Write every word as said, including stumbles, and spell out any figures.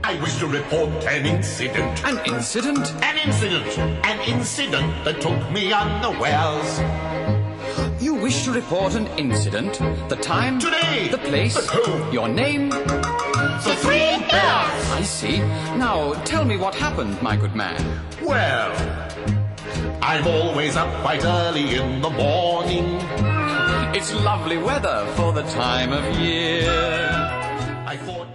I wish to report an incident. An incident? An incident. An incident that took me unawares. You wish to report an incident? The time? Today. The place? The who? Your name? The Three Bears. I see. Now, tell me what happened, my good man. Well, I'm always up quite early in the morning. It's lovely weather for the time of year. I thought